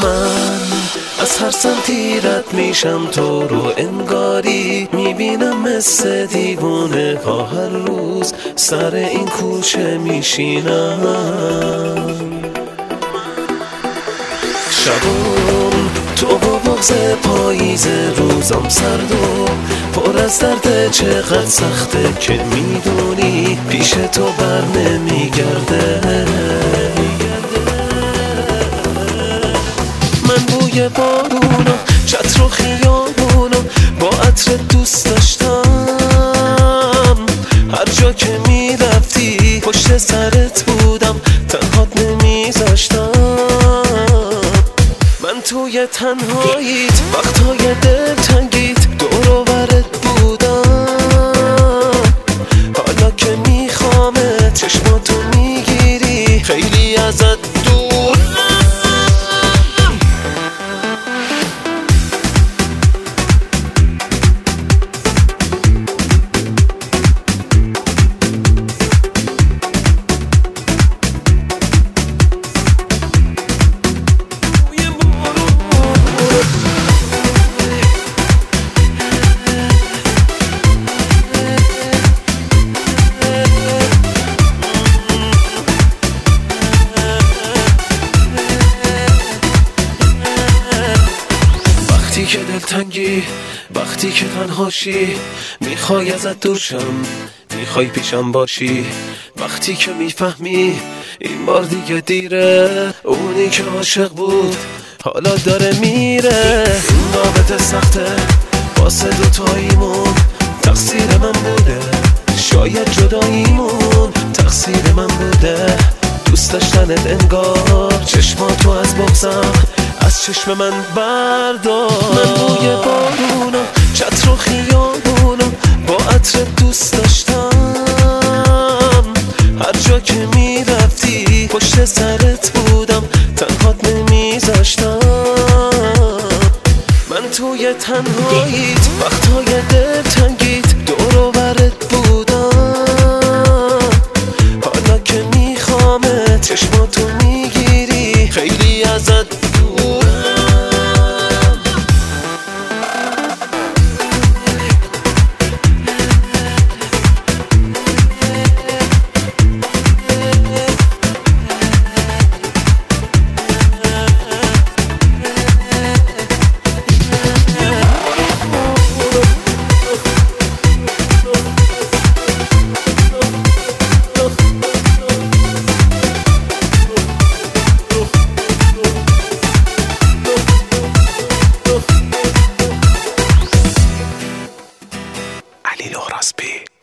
من از هر سمتی رد میشم، تو رو انگاری میبینم مثل دیوونه ها. هر روز سر این کوچه میشینم، شبم تو با بغض پاییز، روزم سرد و پر از درد. چقدر سخته که میدونی پیش تو بر نمیگرده. من بوی بارونو، چتر و خیابونو با عطر دوست داشتم. هر جا که میرفتی پشت سرت بودم، تنهات نمیذاشتم. من توی تنهاییت، وقتهای دلتنگیت دور و برت بودم. حالا که میخوامت چشماتو میگیری، خیلی ازت دور. وقتی که دلتنگی، وقتی که تنهاشی، میخوای ازت دور شم، میخوای پیشم باشی. وقتی که میفهمی این بار دیگه دیره، اونی که عاشق بود حالا داره میره. این رابطه سخته واسه دوتاییمون، تقصیر من بوده. شاید جداییمون تقصیر من بوده. دوست داشتنت انگار چشماتو از بغضم از چشم من بردار. من بوی بارونو، چتر و خیابونو با عطر دوست داشتم. هر جا که میرفتی پشت سرت بودم، تنهات نمیذاشتم. من توی تنهاییت، وقتهای دلتنگیت دور و برت بودم. حالا که میخوامت چشماتو میگیری، خیلی ازت دور. علی لوراسبی